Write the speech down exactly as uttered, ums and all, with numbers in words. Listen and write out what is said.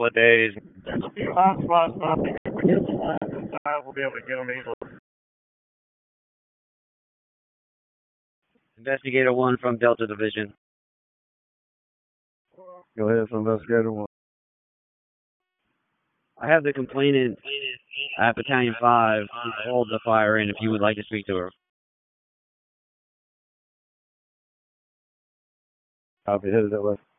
of days. There's a few hot spots, but I think we'll be able to get them easily. Investigator one from Delta Division. Go ahead, so Investigator one. I have the complainant at Battalion five hold the fire in if you would like to speak to her. I'll be headed that way.